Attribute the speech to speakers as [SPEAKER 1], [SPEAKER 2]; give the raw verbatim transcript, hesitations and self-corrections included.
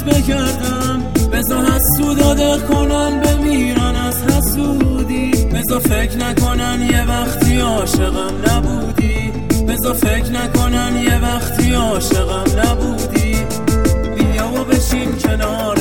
[SPEAKER 1] بگردم، بذار حسود دل کنن بمیرن از حسودی، بذار فکر نکنن یه وقتی عاشقم نبودی، بذار فکر نکنن یه وقتی عاشقم نبودی. بیا و بشین کنار